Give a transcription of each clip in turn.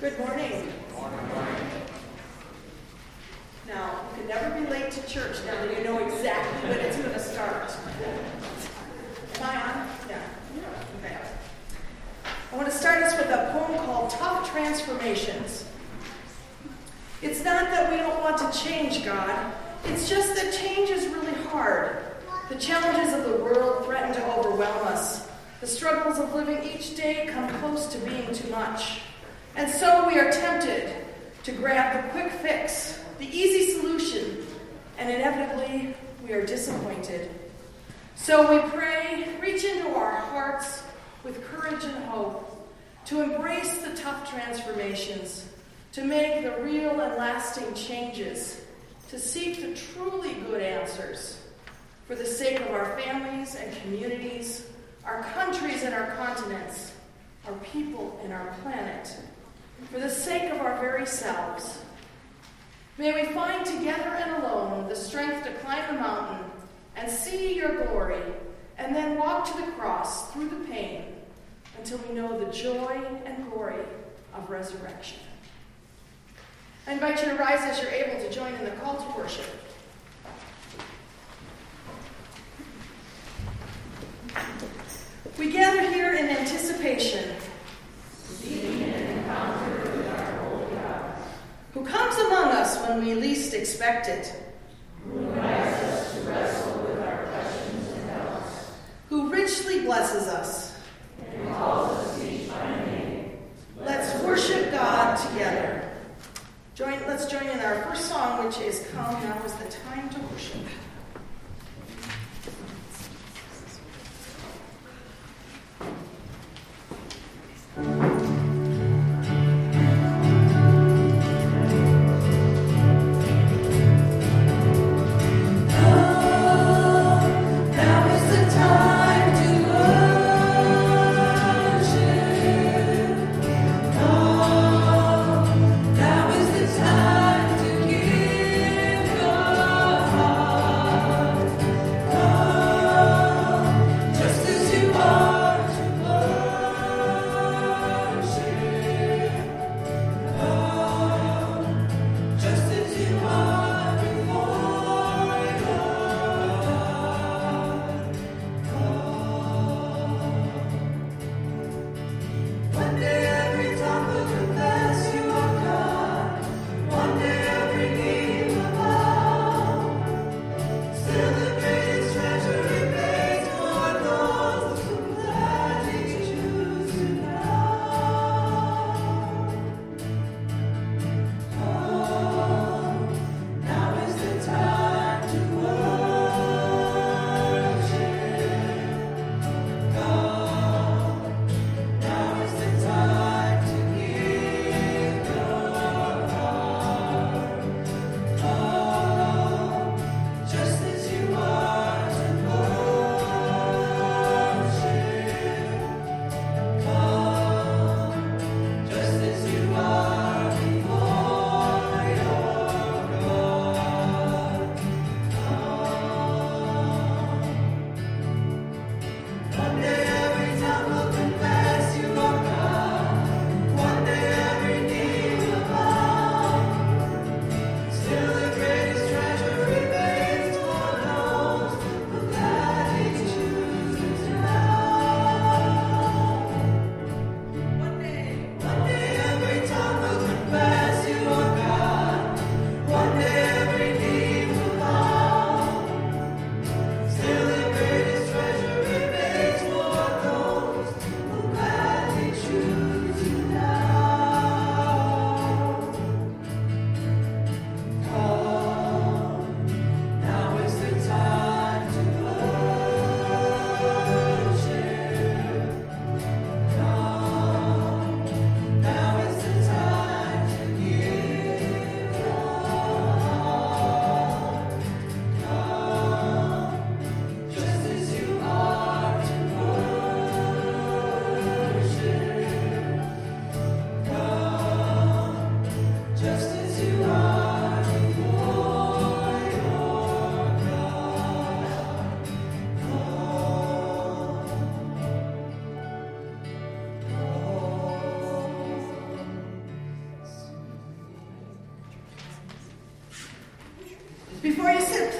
Good morning. Now, you can never be late to church now that you know exactly when it's going to start. Am I on? Yeah. Okay. I want to start us with a poem called Tough Transformations. It's not that we don't want to change God. It's just that change is really hard. The challenges of the world threaten to overwhelm us. The struggles of living each day come close to being too much. And so we are tempted to grab the quick fix, the easy solution, and inevitably we are disappointed. So we pray, reach into our hearts with courage and hope to embrace the tough transformations, to make the real and lasting changes, to seek the truly good answers for the sake of our families and communities, our countries and our continents, our people and our planet, for the sake of our very selves. May we find together and alone the strength to climb the mountain and see your glory, and then walk to the cross through the pain until we know the joy and glory of resurrection. I invite you to rise as you're able to join in the call to worship. We gather here in anticipation, seeking an encounter with our holy God, who comes among us when we least expect it, who invites us to wrestle with our questions and doubts, who richly blesses us and calls us each by name. Let's worship God together. Let's join in our first song, which is Come Now Is the Time to Worship. Now is the time to give God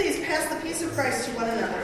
please pass the peace of Christ to one another.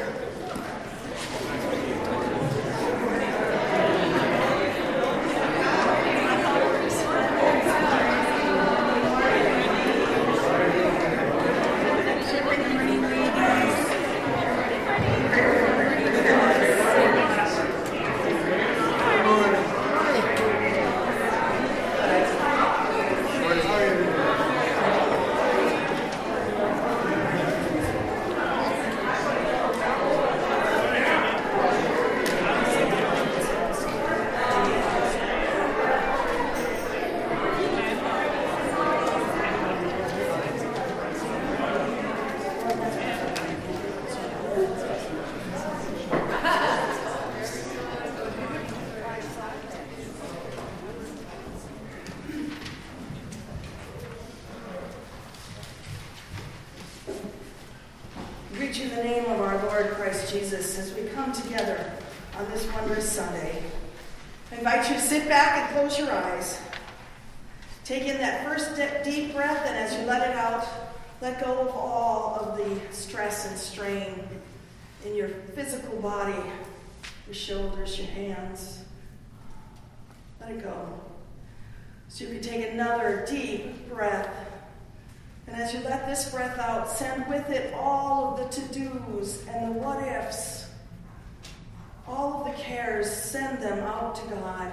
Greet you in the name of our Lord Christ Jesus as we come together on this wondrous Sunday. I invite you to sit back and close your eyes. Take in that first deep breath, and as you let it out, let go of all of the stress and strain in your physical body, your shoulders, your hands. Let it go. So you can take another deep breath. And as you let this breath out, send with it all of the to-dos and the what-ifs. All of the cares, send them out to God.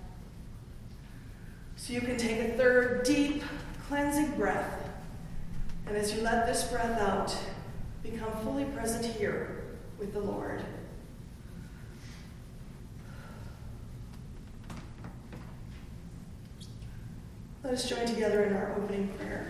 So you can take a third deep, cleansing breath. And as you let this breath out, become fully present here with the Lord. Let us join together in our opening prayer.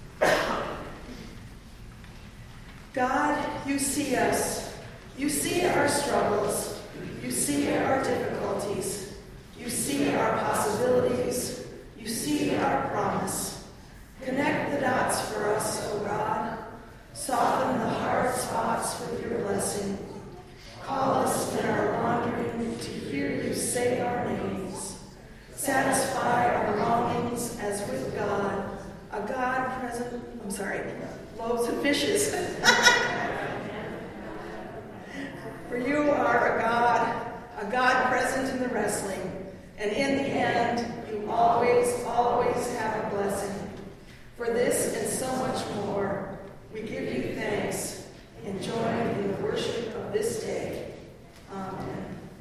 God, you see us. You see our struggles. You see our difficulties. You see our possibilities. You see our promise. Connect the dots for us, O God. Soften the hard spots with your blessing. Call us in our wandering to hear you say our names. Satisfy our longings as with God, a God present, loaves and fishes. For you are a God present in the wrestling, and in the end, you always, always have a blessing. For this and so much more, we give you thanks and join in the worship of this day. Amen.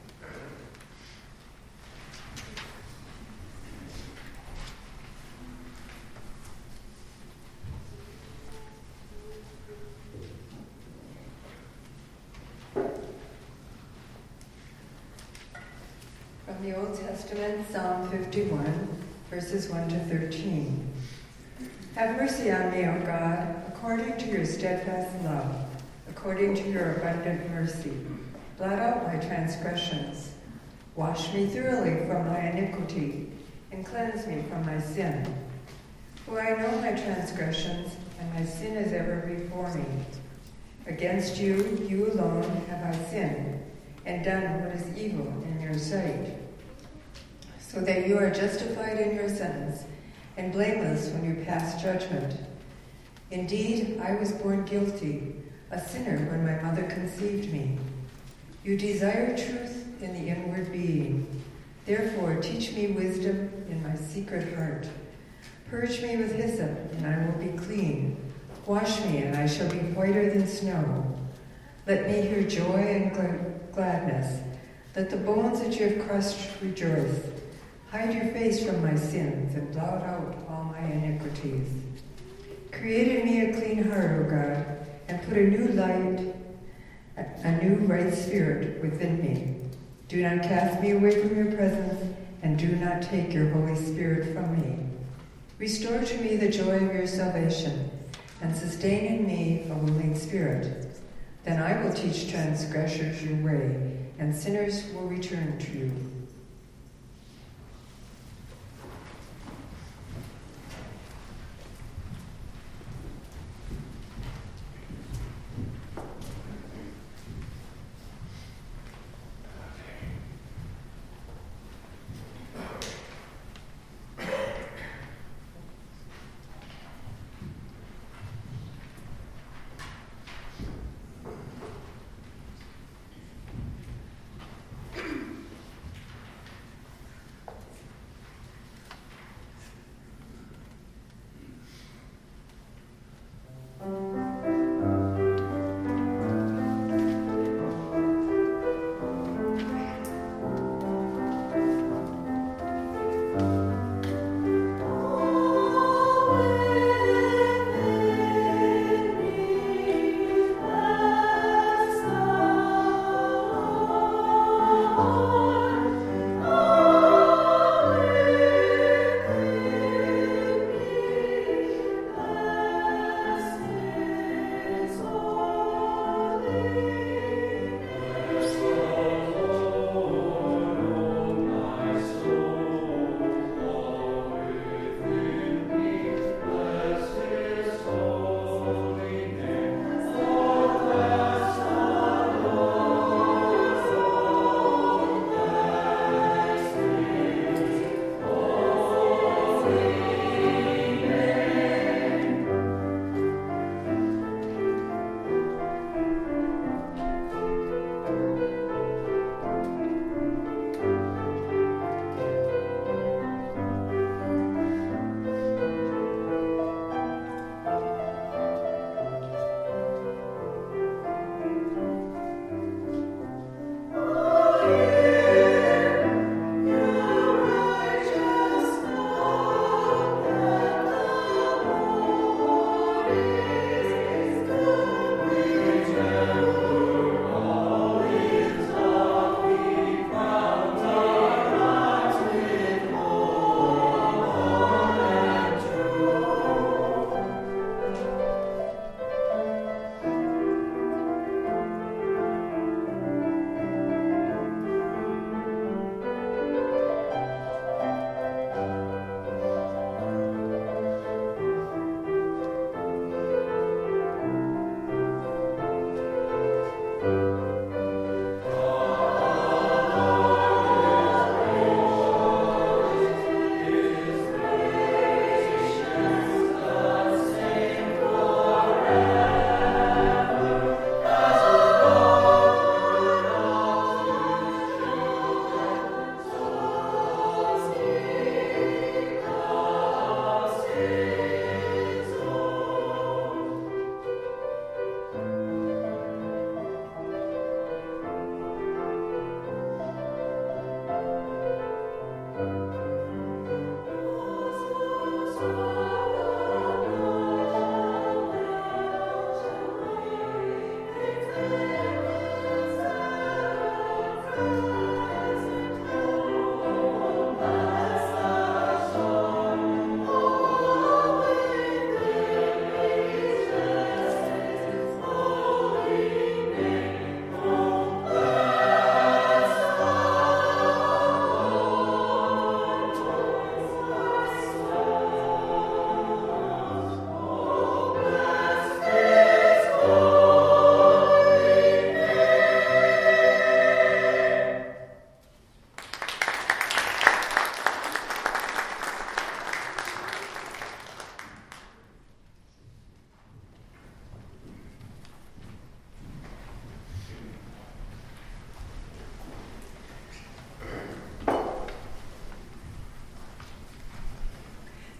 From the Old Testament, Psalm 51, verses 1 to 13. Have mercy on me, O God, according to your steadfast love, according to your abundant mercy. Blot out my transgressions. Wash me thoroughly from my iniquity, and cleanse me from my sin. For I know my transgressions, and my sin is ever before me. Against you, you alone, have I sinned, and done what is evil in your sight, so that you are justified in your sentence, and blameless when you pass judgment. Indeed, I was born guilty, a sinner when my mother conceived me. You desire truth in the inward being. Therefore, teach me wisdom in my secret heart. Purge me with hyssop, and I will be clean. Wash me, and I shall be whiter than snow. Let me hear joy and gladness. Let the bones that you have crushed rejoice. Hide your face from my sins, and blot out all my iniquities. Create in me a clean heart, O God, and put a new right spirit within me. Do not cast me away from your presence, and do not take your Holy Spirit from me. Restore to me the joy of your salvation, and sustain in me a willing spirit. Then I will teach transgressors your way, and sinners will return to you.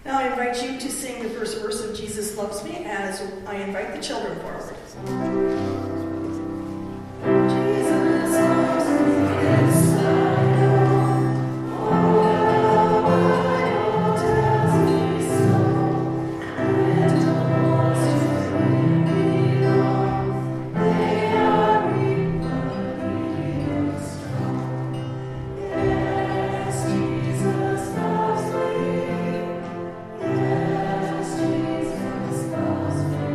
Now I invite you to sing the first verse of Jesus Loves Me as I invite the children forward. Jesus loves me, yes, I know. All the Bible tells me so. And all to Him belong. They are weak, but He is strong. Yes, Jesus loves me. Yes, Jesus loves me.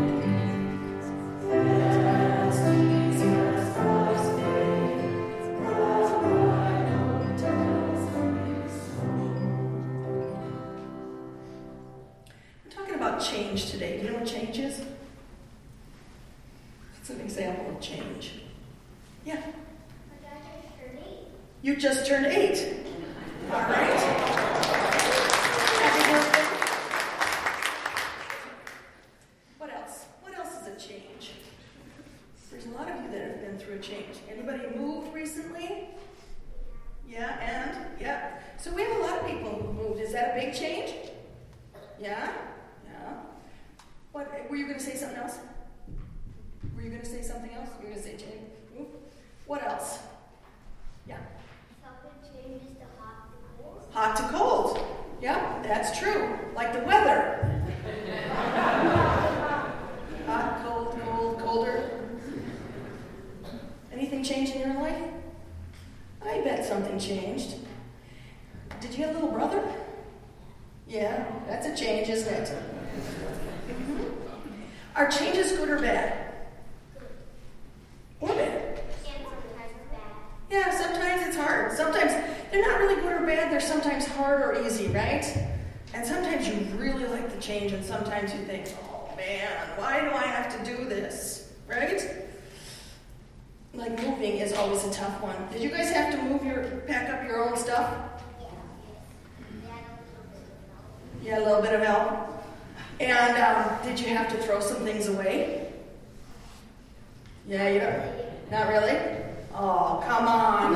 Yes, Jesus loves me. The Bible tells me so. We're talking about change today. Do you know what change is? It's an example of change. Yeah. You just turned 8. All right. Happy birthday. What else? What else is a change? There's a lot of you that have been through a change. Anybody moved recently? Yeah, and? Yeah. So we have a lot of people who moved. Is that a big change? Yeah? Yeah. What, were you going to say something else? Were you going to say something else? You were going to say change? Move? What else? Yeah. Changes to hot to cold. Hot to cold. Yeah, that's true. Like the weather. Hot, cold, cold, colder. Anything change in your life? I bet something changed. Did you have a little brother? Yeah, that's a change, isn't it? Mm-hmm. Are changes good or bad? Or bad? And sometimes it's bad. Yeah, sometimes it's hard. Sometimes they're not really good or bad. They're sometimes hard or easy, right? And sometimes you really like the change, and sometimes you think, oh man, why do I have to do this? Right? Like moving is always a tough one. Did you guys have to pack up your own stuff? Yeah, a little bit of help. And did you have to throw some things away? Yeah, you don't. Not really? Oh, come on.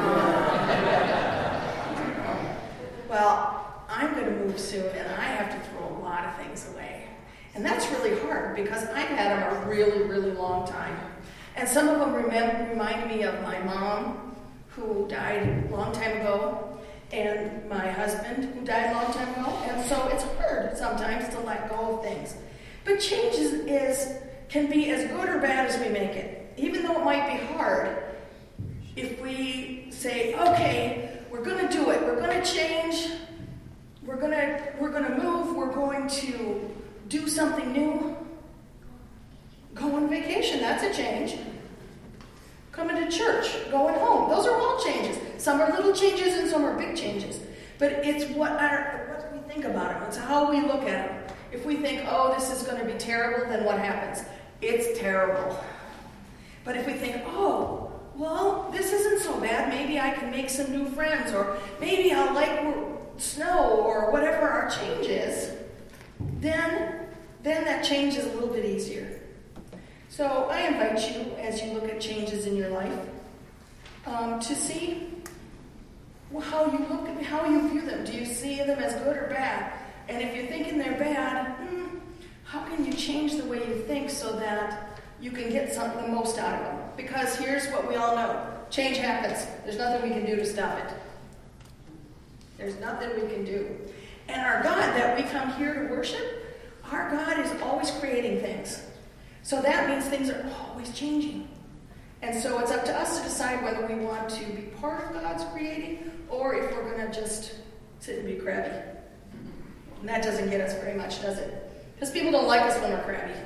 Well, I'm going to move soon, and I have to throw a lot of things away. And that's really hard because I've had them a really, really long time. And some of them remind me of my mom, who died a long time ago, and my husband, who died a long time ago. And so it's hard sometimes to let go of things. But change can be as good or bad as we make it. Even though it might be hard, if we say, okay, we're going to do it, we're going to change, we're going to move, we're going to do something new. Go on vacation, that's a change. Coming to church, going home, those are all changes. Some are little changes and some are big changes. But it's what we think about them. It's how we look at them. If we think, oh, this is going to be terrible, then what happens? It's terrible. But if we think, oh, well, this isn't so bad. Maybe I can make some new friends, or maybe I'll like snow, or whatever our change is, then that change is a little bit easier. So I invite you, as you look at changes in your life, to see how you view them. Do you see them as good or bad? And if you're thinking they're bad, how can you change the way you think so that you can get the most out of them? Because here's what we all know. Change happens. There's nothing we can do to stop it. There's nothing we can do. And our God that we come here to worship, our God is always creating things. So that means things are always changing. And so it's up to us to decide whether we want to be part of God's creating or if we're going to just sit and be crabby. And that doesn't get us very much, does it? Because people don't like us when we're crabby.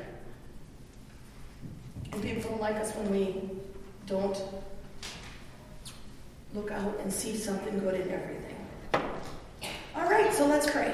And people don't like us when we don't look out and see something good in everything. All right, so let's pray.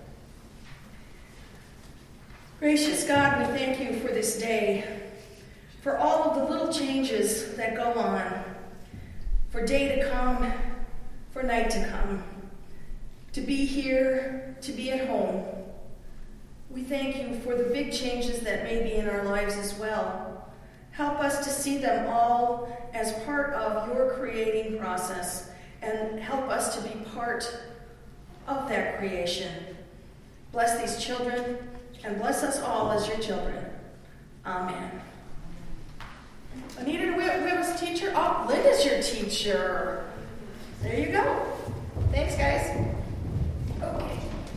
Gracious God, we thank you for this day, for all of the little changes that go on, for day to come, for night to come, to be here, to be at home. We thank you for the big changes that may be in our lives as well. Help us to see them all as part of your creating process, and help us to be part of that creation. Bless these children and bless us all as your children. Amen. Anita, do we have a teacher? Oh, Linda's your teacher. There you go. Thanks, guys. Okay.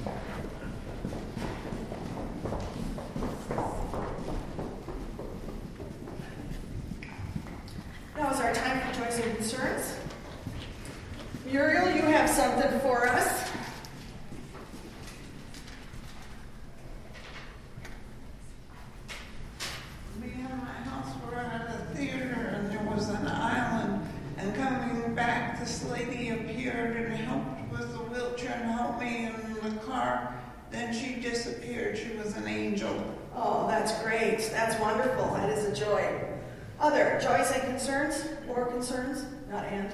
Now is our time for joys and concerns. Muriel, you have something for us. Me and my house were at the theater, and there was an island. And coming back, this lady appeared and helped with the wheelchair and helped me in the car. Then she disappeared. She was an angel. Oh, that's great. That's wonderful. That is a joy. Other joys and concerns? More concerns? Not and.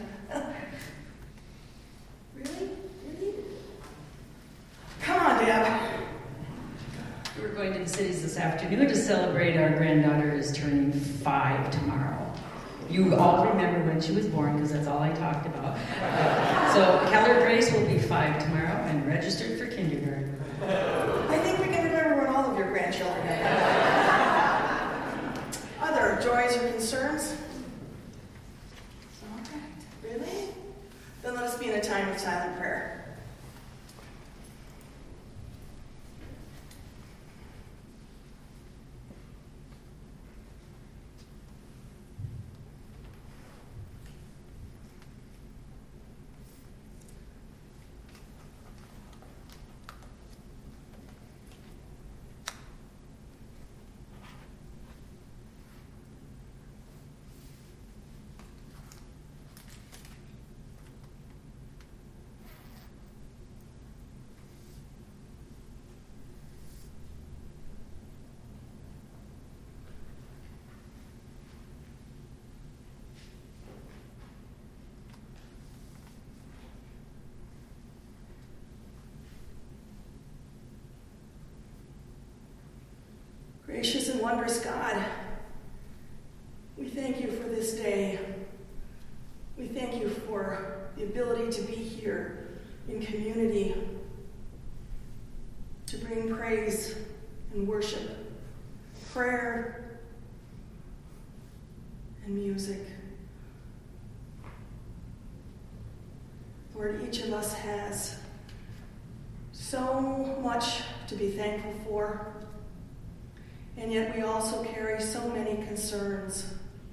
Really? Really? Come on, Deb. We're going to the cities this afternoon to celebrate our granddaughter is turning 5 tomorrow. You all remember when she was born because that's all I talked about. So Keller Grace will be 5 tomorrow and registered for kindergarten. I think we can remember when all of your grandchildren are. Other joys or concerns? All right. Really? Then let us be in a time of silent prayer. Gracious and wondrous God, we thank you for this day. We thank you for the ability to be here in community, to bring praise and worship, prayer and music. Lord, each of us has so much to be thankful for. And yet we also carry so many concerns.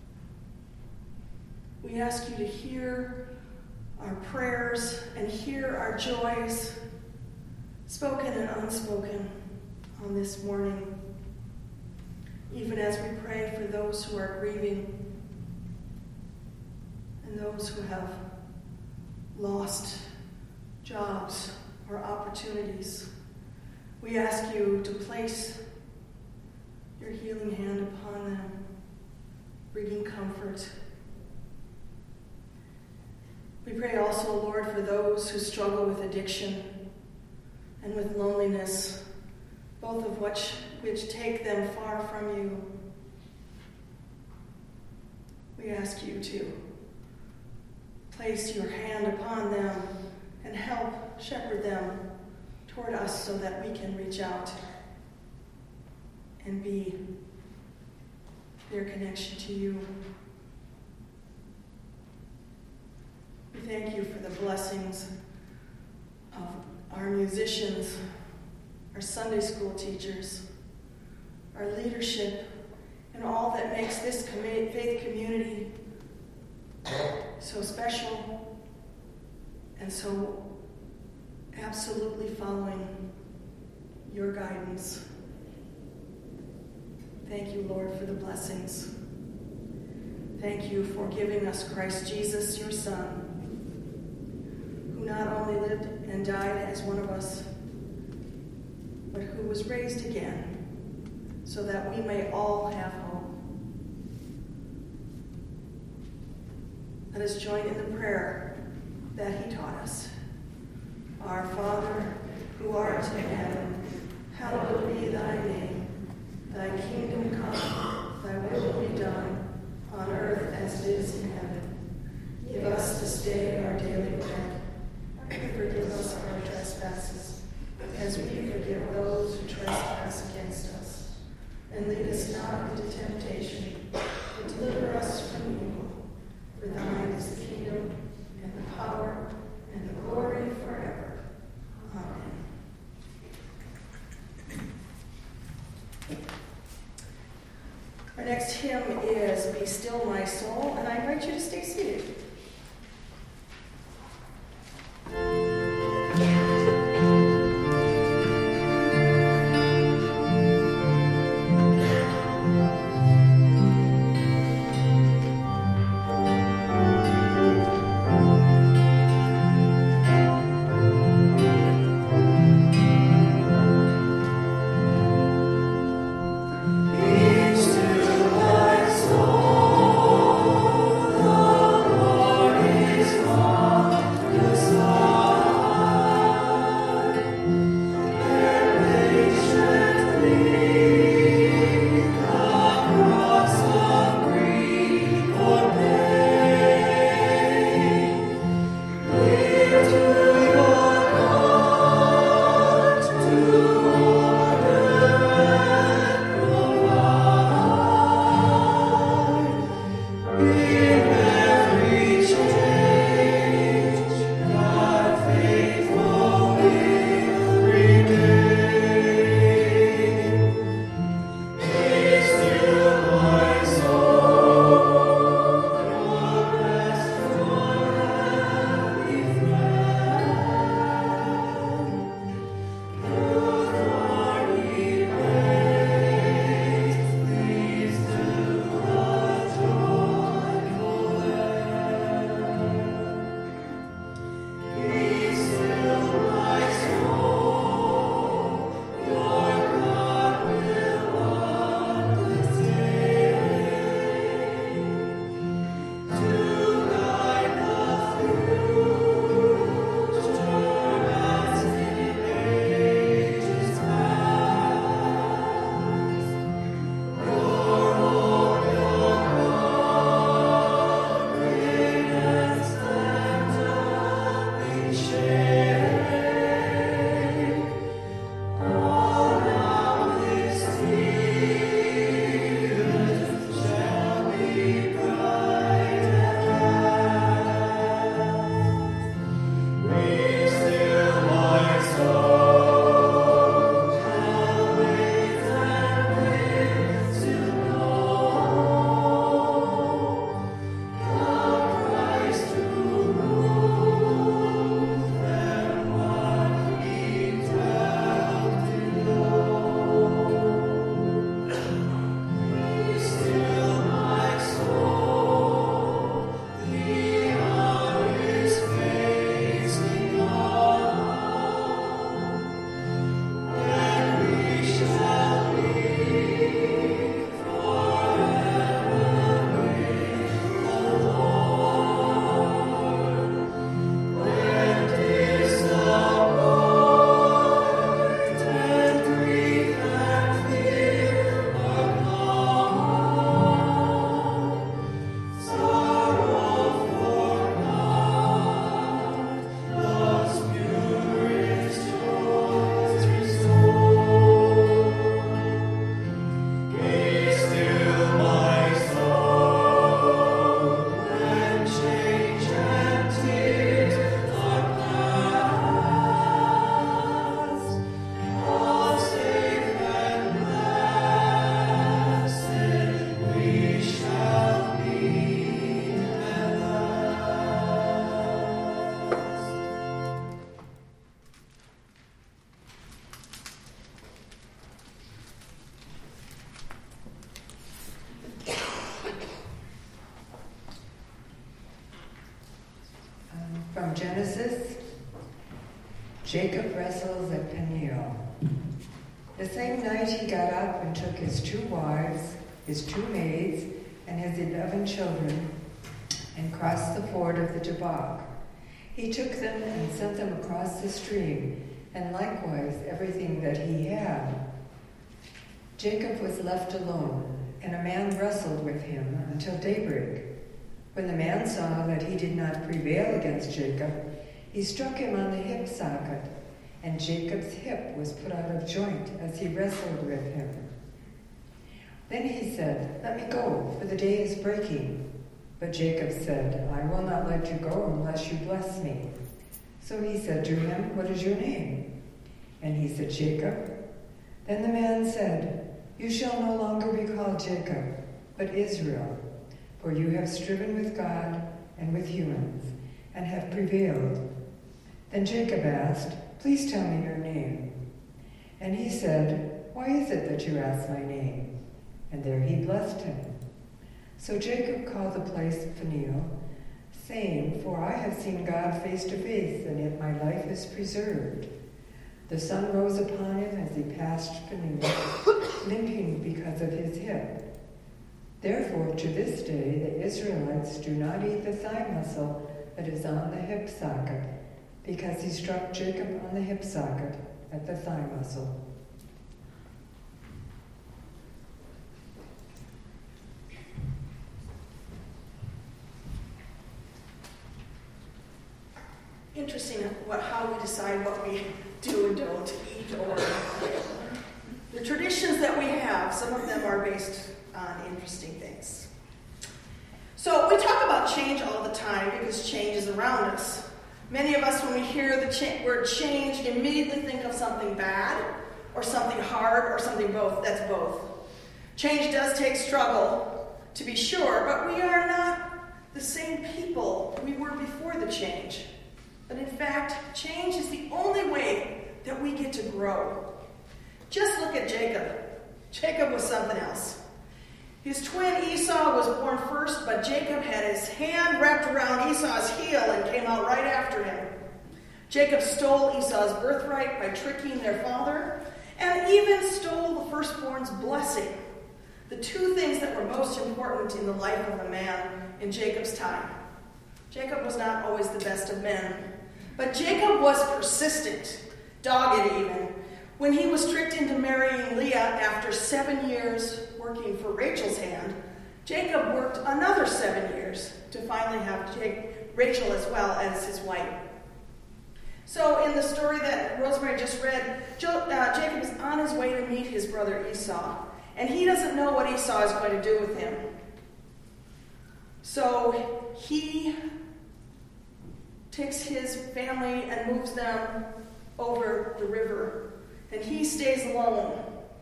We ask you to hear our prayers and hear our joys, spoken and unspoken, on this morning. Even as we pray for those who are grieving and those who have lost jobs or opportunities. We ask you to place your healing hand upon them, bringing comfort. We pray also, Lord, for those who struggle with addiction and with loneliness, both of which take them far from you. We ask you to place your hand upon them and help shepherd them toward us so that we can reach out and be their connection to you. We thank you for the blessings of our musicians, our Sunday school teachers, our leadership, and all that makes this faith community so special and so absolutely following your guidance. Thank you, Lord, for the blessings. Thank you for giving us Christ Jesus, your Son, who not only lived and died as one of us, but who was raised again so that we may all have hope. Let us join in the prayer that he taught us. Our Father, who art in heaven, hallowed be thy name. Thy kingdom come, thy will be done, on earth as it is in heaven. Give us this day our daily bread, and forgive us our trespasses, as we forgive those not into temptation, but deliver us from evil. For thine is the kingdom, and the power, and the glory forever. Amen. Our next hymn is Be Still My Soul, and I invite you to stay seated. From Genesis, Jacob wrestles at Peniel. The same night he got up and took his 2 wives, his 2 maids, and his 11 children, and crossed the ford of the Jabbok. He took them and sent them across the stream, and likewise everything that he had. Jacob was left alone, and a man wrestled with him until daybreak. When the man saw that he did not prevail against Jacob, he struck him on the hip socket, and Jacob's hip was put out of joint as he wrestled with him. Then he said, "Let me go, for the day is breaking." But Jacob said, "I will not let you go unless you bless me." So he said to him, "What is your name?" And he said, "Jacob." Then the man said, "You shall no longer be called Jacob, but Israel, for you have striven with God and with humans, and have prevailed." Then Jacob asked, "Please tell me your name." And he said, "Why is it that you ask my name?" And there he blessed him. So Jacob called the place Peniel, saying, "For I have seen God face to face, and yet my life is preserved." The sun rose upon him as he passed Peniel, limping because of his hip. Therefore, to this day, the Israelites do not eat the thigh muscle that is on the hip socket, because he struck Jacob on the hip socket at the thigh muscle. Interesting how we decide what we do and don't eat, or the traditions that we have. Some of them are based on interesting things. So we talk about change all the time because change is around us. Many of us, when we hear the word change, immediately think of something bad or something hard or something both. That's both. Change does take struggle, to be sure, but we are not the same people we were before the change. But in fact, change is the only way that we get to grow. Just look at Jacob. Jacob was something else. His twin Esau was born first, but Jacob had his hand wrapped around Esau's heel and came out right after him. Jacob stole Esau's birthright by tricking their father, and even stole the firstborn's blessing, the two things that were most important in the life of a man in Jacob's time. Jacob was not always the best of men, but Jacob was persistent, dogged even. When he was tricked into marrying Leah after 7 years working for Rachel's hand, Jacob worked another 7 years to finally have Rachel as well as his wife. So in the story that Rosemary just read, Jacob is on his way to meet his brother Esau, and he doesn't know what Esau is going to do with him. So he takes his family and moves them over the river, and he stays alone.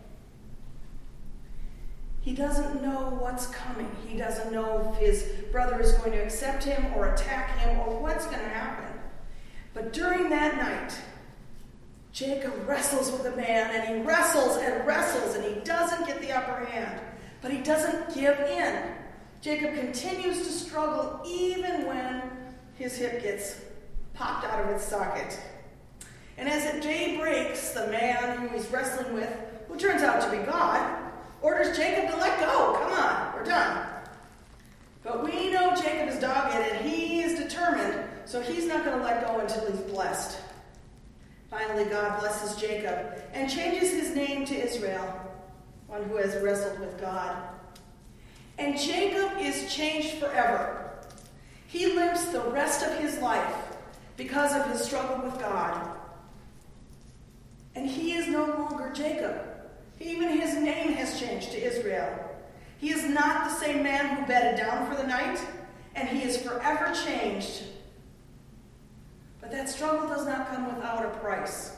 He doesn't know what's coming. He doesn't know if his brother is going to accept him or attack him or what's going to happen. But during that night, Jacob wrestles with a man, and he wrestles, and he doesn't get the upper hand. But he doesn't give in. Jacob continues to struggle even when his hip gets popped out of its socket. And as the day breaks, the man who he's wrestling with, who turns out to be God, orders Jacob to let go. Come on, we're done. But we know Jacob is dogged, and he is determined, so he's not going to let go until he's blessed. Finally, God blesses Jacob and changes his name to Israel, one who has wrestled with God. And Jacob is changed forever. He limps the rest of his life because of his struggle with God. And he is no longer Jacob. Even his name has changed to Israel. He is not the same man who bedded down for the night, and he is forever changed. But that struggle does not come without a price.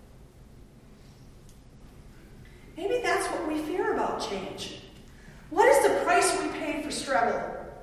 Maybe that's what we fear about change. What is the price we pay for struggle?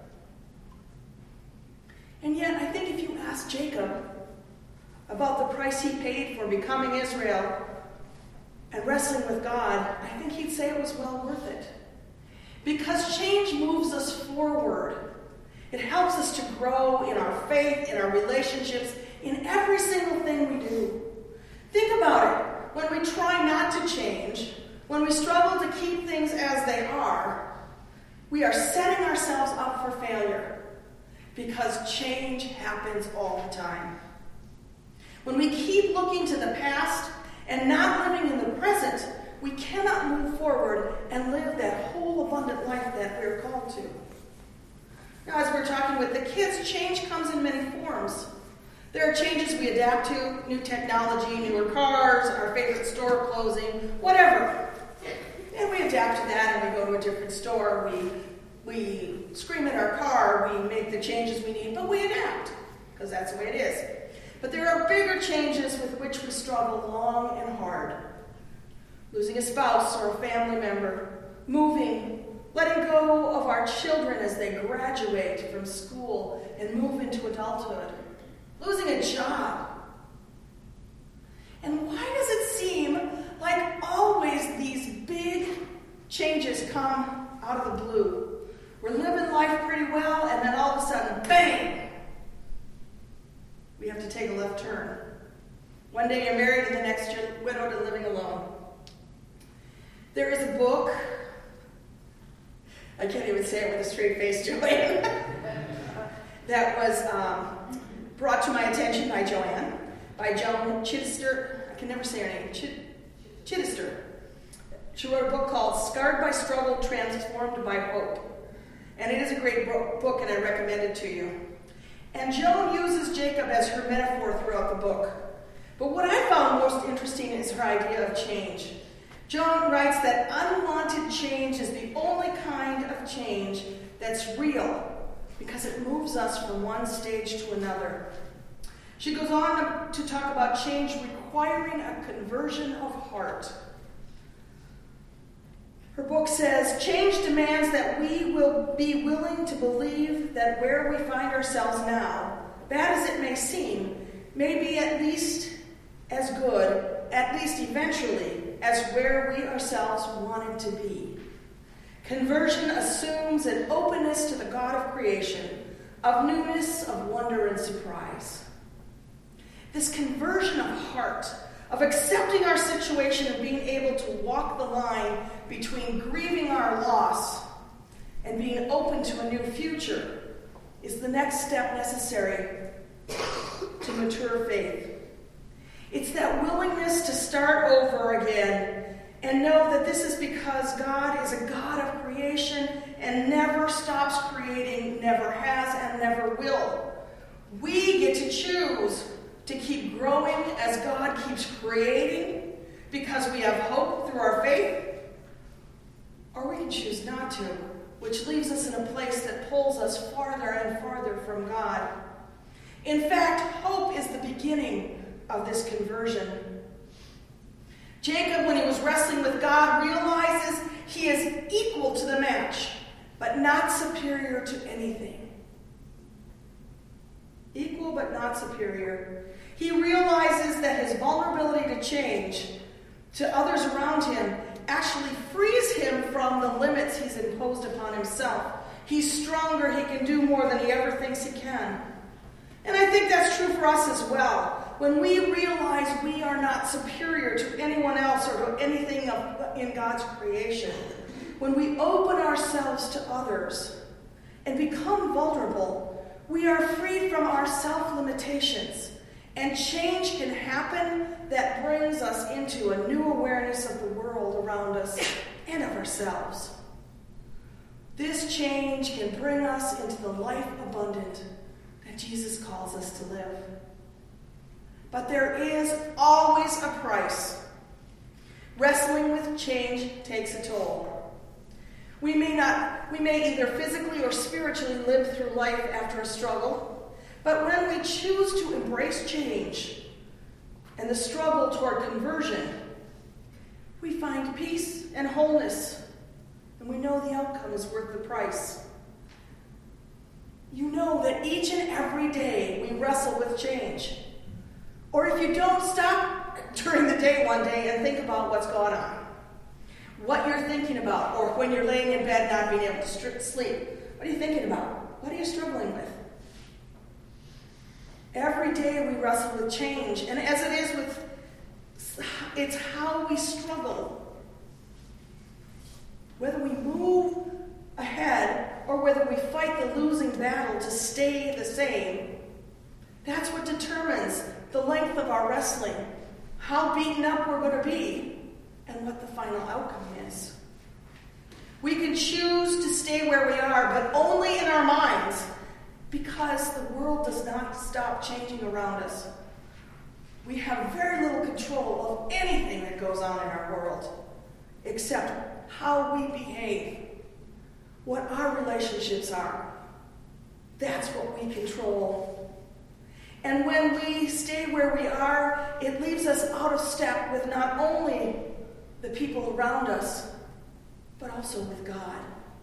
And yet, I think if you ask Jacob about the price he paid for becoming Israel and wrestling with God, I think he'd say it was well worth it. Because change moves us forward. It helps us to grow in our faith, in our relationships, in every single thing we do. Think about it. When we try not to change, when we struggle to keep things as they are, we are setting ourselves up for failure, because change happens all the time. When we keep looking to the past and not living in the present, we cannot move forward and live that whole abundant life that we're called to. Now, as we're talking with the kids, change comes in many forms. There are changes we adapt to, new technology, newer cars, our favorite store closing, whatever. And we adapt to that and we go to a different We scream at our car, we make the changes we need, but we adapt, because that's the way it is. But there are bigger changes with which we struggle long and hard. Losing a spouse or a family member, moving, letting go of our children as they graduate from school and move into adulthood, losing a job. And why does it seem like always these big changes come out of the blue? We're living life pretty well, and then all of a sudden, bang! We have to take a left turn. One day you're married, and the next you're widowed and living alone. There is a book, I can't even say it with a straight face, Joanne, that was brought to my attention by Joanne, by Joan Chittister. I can never say her name. Chittister. She wrote a book called Scarred by Struggle, Transformed by Hope. And it is a great book, and I recommend it to you. And Joan uses Jacob as her metaphor throughout the book. But what I found most interesting is her idea of change. Joan writes that unwanted change is the only kind of change that's real, because it moves us from one stage to another. She goes on to talk about change requiring a conversion of heart. Her book says, change demands that we will be willing to believe that where we find ourselves now, bad as it may seem, may be at least as good, at least eventually, as where we ourselves wanted to be. Conversion assumes an openness to the God of creation, of newness, of wonder and surprise. This conversion of heart, of accepting our situation and being able to walk the line between grieving our loss and being open to a new future, is the next step necessary to mature faith. It's that willingness to start over again and know that this is because God is a God of creation and never stops creating, never has, and never will. We get to choose to keep growing as God keeps creating because we have hope through our faith, or we can choose not to, which leaves us in a place that pulls us farther and farther from God. In fact, hope is the beginning of this conversion. Jacob, when he was wrestling with God, realizes he is equal to the match, but not superior to anything. Equal but not superior. He realizes that his vulnerability to change to others around him actually frees him from the limits he's imposed upon himself. He's stronger, he can do more than he ever thinks he can. And I think that's true for us as well. When we realize we are not superior to anyone else or to anything in God's creation, when we open ourselves to others and become vulnerable, we are freed from our self-limitations, and change can happen that brings us into a new awareness of the world around us and of ourselves. This change can bring us into the life abundant that Jesus calls us to live. But there is always a price. Wrestling with change takes a toll. We may either physically or spiritually live through life after a struggle, but when we choose to embrace change and the struggle toward conversion, we find peace and wholeness, and we know the outcome is worth the price. You know that each and every day we wrestle with change. Or if you don't, stop during the day one day and think about what's going on. What you're thinking about, or when you're laying in bed not being able to sleep. What are you thinking about? What are you struggling with? Every day we wrestle with change, and as it is with, it's how we struggle. Whether we move ahead or whether we fight the losing battle to stay the same, that's what determines the length of our wrestling, how beaten up we're going to be, and what the final outcome is. We can choose to stay where we are, but only in our minds, because the world does not stop changing around us. We have very little control of anything that goes on in our world, except how we behave. what our relationships are. That's what we control. And when we stay where we are, it leaves us out of step with not only the people around us, but also with God.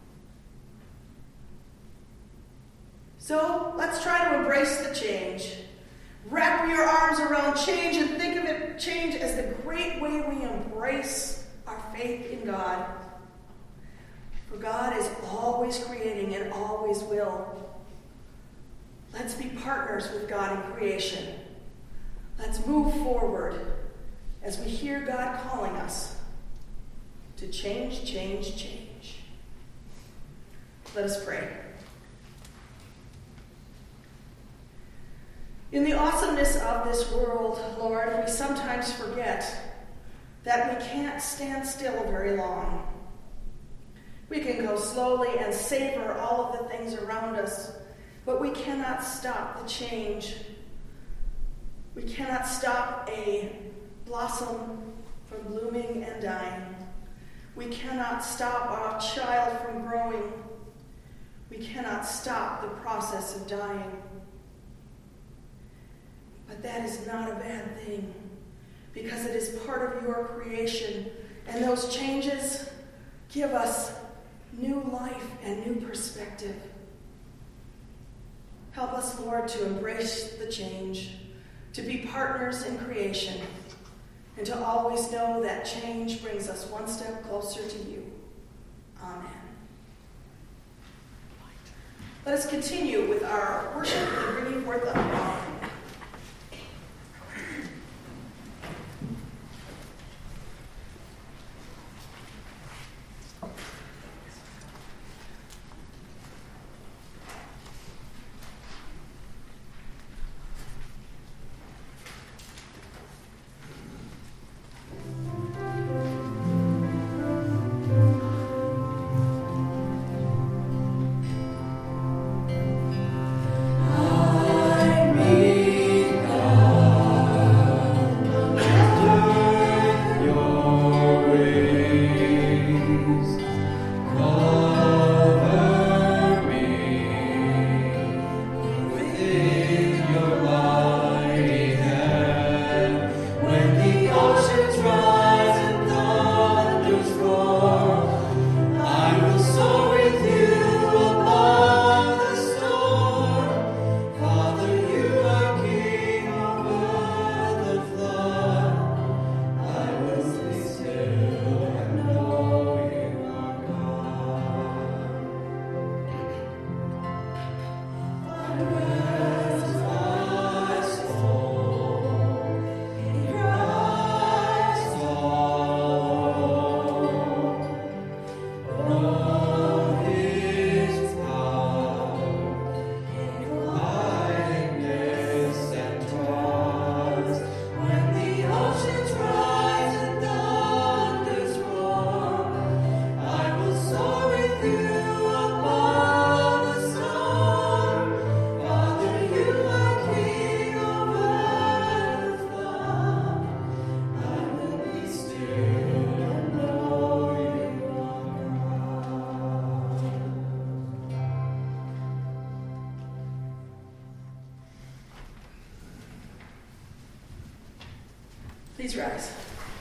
So let's try to embrace the change. Wrap your arms around change and think of it, change, as the great way we embrace our faith in God. For God is always creating and always will. Let's be partners with God in creation. Let's move forward as we hear God calling us to change, change, change. Let us pray. In the awesomeness of this world, Lord, we sometimes forget that we can't stand still very long. We can go slowly and savor all of the things around us, but we cannot stop the change. We cannot stop a blossom from blooming and dying. We cannot stop our child from growing. We cannot stop the process of dying. But that is not a bad thing, because it is part of your creation, and those changes give us new life and new perspective. Help us, Lord, to embrace the change, to be partners in creation, and to always know that change brings us one step closer to you. Amen. Let us continue with our worship and bringing forth the offering. Please rise.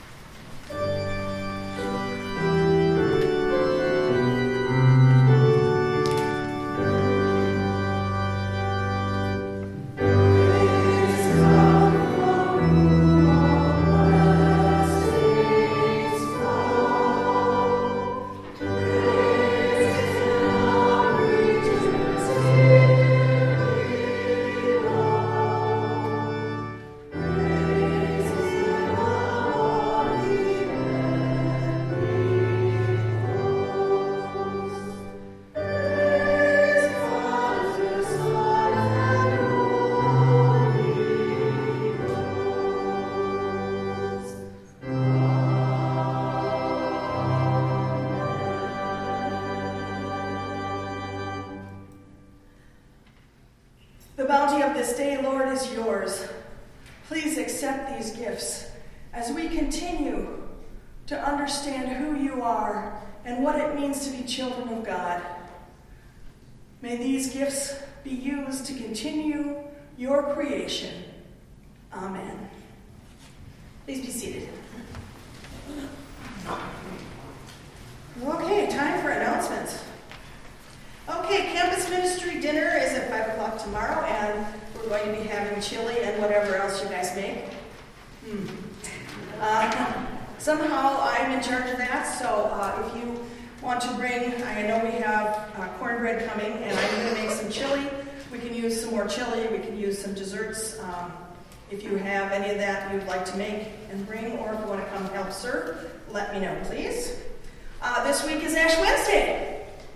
The bounty of this day, Lord, is yours. Please accept these gifts as we continue to understand who you are and what it means to be children of God. May these gifts be used to continue your creation. Amen. Please be seated. Okay, time for announcements. Okay, campus ministry dinner is at 5 o'clock tomorrow, and we're going to be having chili and whatever else you guys make. Somehow I'm in charge of that, so if you want to bring, I know we have cornbread coming, and I'm going to make some chili. We can use some more chili. We can use some desserts. If you have any of that you'd like to make and bring, or if you want to come help serve, let me know, please. This week is Ash Wednesday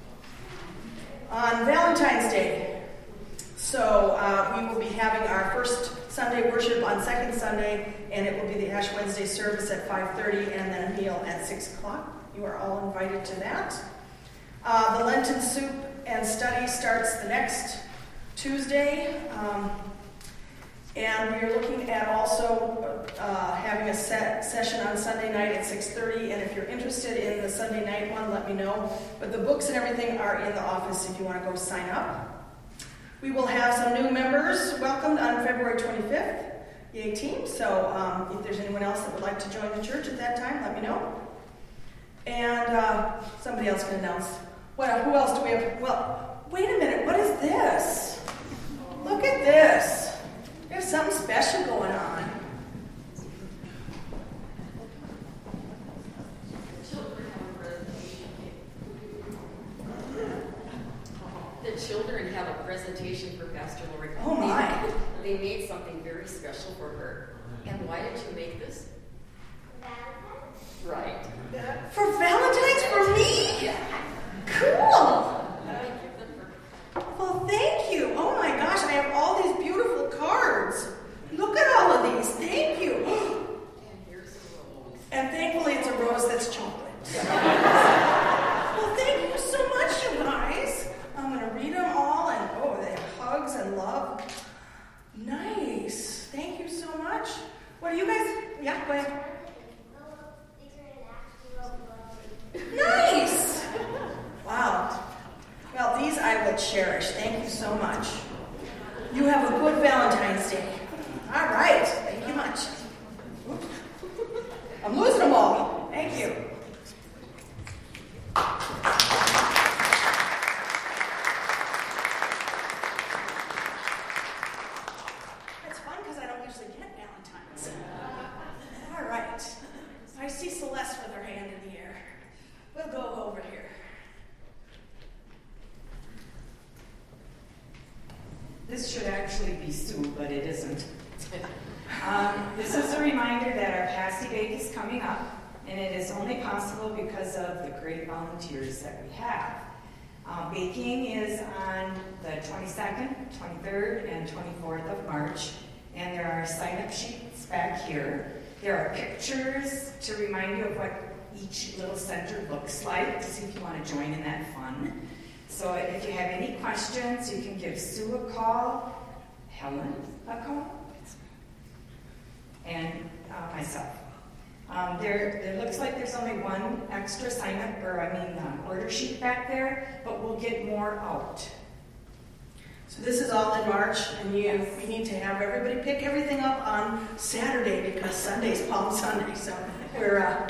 on Valentine's Day. So we will be having our first Sunday worship on second Sunday, and it will be the Ash Wednesday service at 5:30 and then a meal at 6 o'clock. You are all invited to that. The Lenten soup and study starts the next Tuesday. And we are looking at also having a session on Sunday night at 6:30. And if you're interested in the Sunday night one, let me know. But the books and everything are in the office if you want to go sign up. We will have some new members welcomed on February 25th, Yay team. So if there's anyone else that would like to join the church at that time, let me know. And somebody else can announce. Well, who else do we have? Well, wait a minute. What is this? Look at this. There's something special going on. The children have a presentation for Pastor Lori. Oh my. They made something very special for her. And why did you make this? Right. For Valentine's for me? Yeah. Cool. Well, thank you. Oh my gosh, I have all these beautiful cards. Look at all of these. Thank you. And here's a rose. And thankfully it's a rose that's chocolate. Well, thank you so much, you guys. I'm going to read them all, and oh, they have hugs and love. Nice. Thank you so much. What do you guys? Yeah, go ahead. Nice. Wow. Well, these I will cherish. Thank you so much. You have a good Valentine's Day. All right. Thank you much. I'm losing them all. Thank you. It's fun because I don't usually get Valentine's. All right. I see Celeste with her hand in the air. We'll go over here. This should actually be Sue, but it isn't. This is a reminder that our Passy Bake is coming up, and it is only possible because of the great volunteers that we have. Baking is on the 22nd, 23rd, and 24th of March, and there are sign-up sheets back here. There are pictures to remind you of what each little center looks like, to see if you want to join in that fun. So if you have any questions, you can give Sue a call, Helen a call, and myself. There looks like there's only one extra sign-up, order sheet back there, but we'll get more out. So this is all in March, and we need to have everybody pick everything up on Saturday because Sunday's Palm Sunday. So we're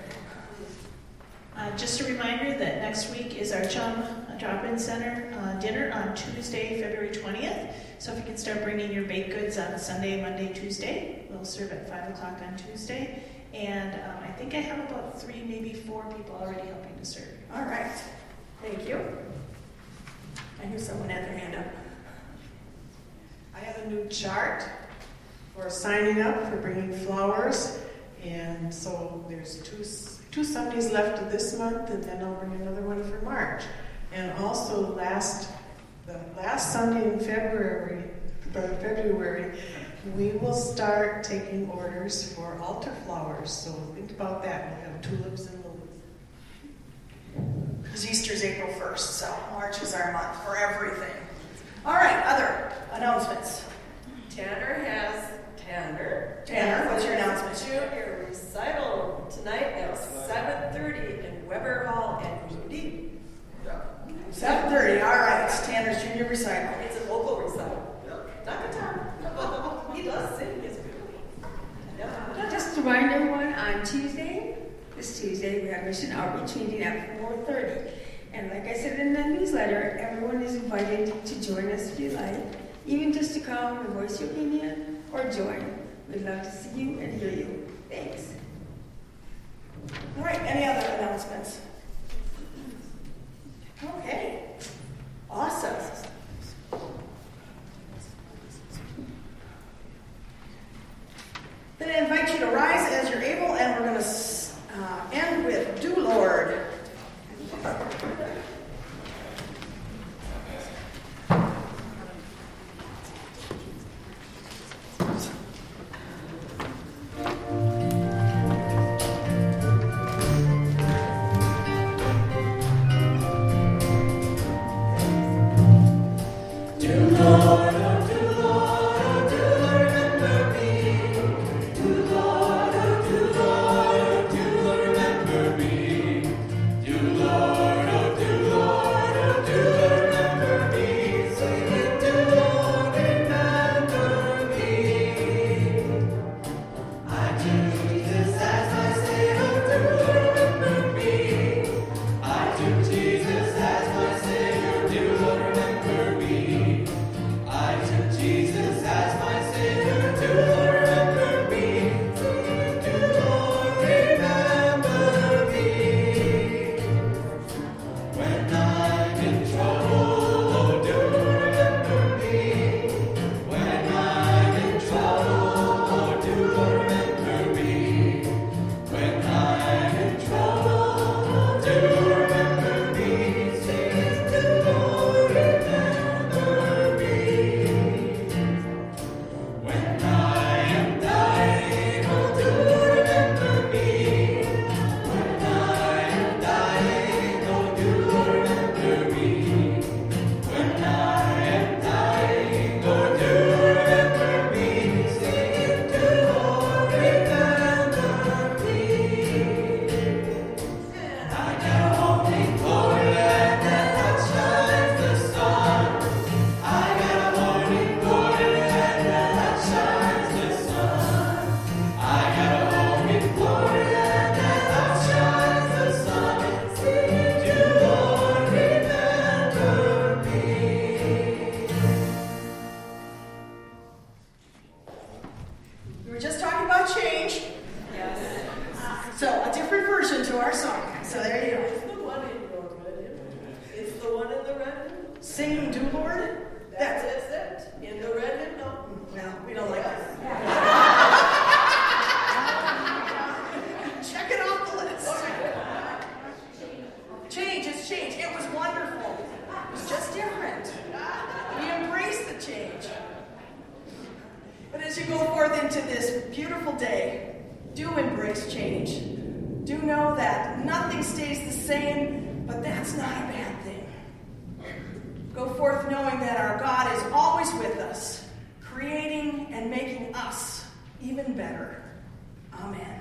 just a reminder that next week is our Chum Drop-In Center dinner on Tuesday, February 20th. So if you can start bringing your baked goods on Sunday, Monday, Tuesday. We'll serve at 5 o'clock on Tuesday. And I think I have about 3, maybe 4 people already helping to serve. all right. Thank you. I hear someone had their hand up. I have a new chart for signing up for bringing flowers, and so there's two Sundays left of this month, and then I'll bring another one for March. And also the last Sunday in February, we will start taking orders for altar flowers. So think about that. We'll have tulips and lilies. Because Easter's April 1st, so March is our month for everything. All right, other announcements. Tanner, what's your announcement? Junior recital tonight at 7:30 in Weber Hall at UD. 7:30, all right. Sanders Junior Recital. It's a local recital. Not guitar. He does sing. It's good. Just to remind everyone, on this Tuesday, we have Mission Outreach meeting at 4:30. And like I said in the newsletter, everyone is invited to join us if you like, even just to come and voice your opinion or join. We'd love to see you and hear you. Thanks. All right, any other announcements? Okay, awesome. Then I invite you to rise as you're able, and we're going to end with Do Lord. Singing Do Lord? That's it. In the red hymn? No, we don't like that. Check it off the list. Change is change. It was wonderful. It was just different. We embrace the change. But as you go forth into this beautiful day, do embrace change. Do know that nothing stays the same, but that's not a bad thing. Go forth knowing that our God is always with us, creating and making us even better. Amen.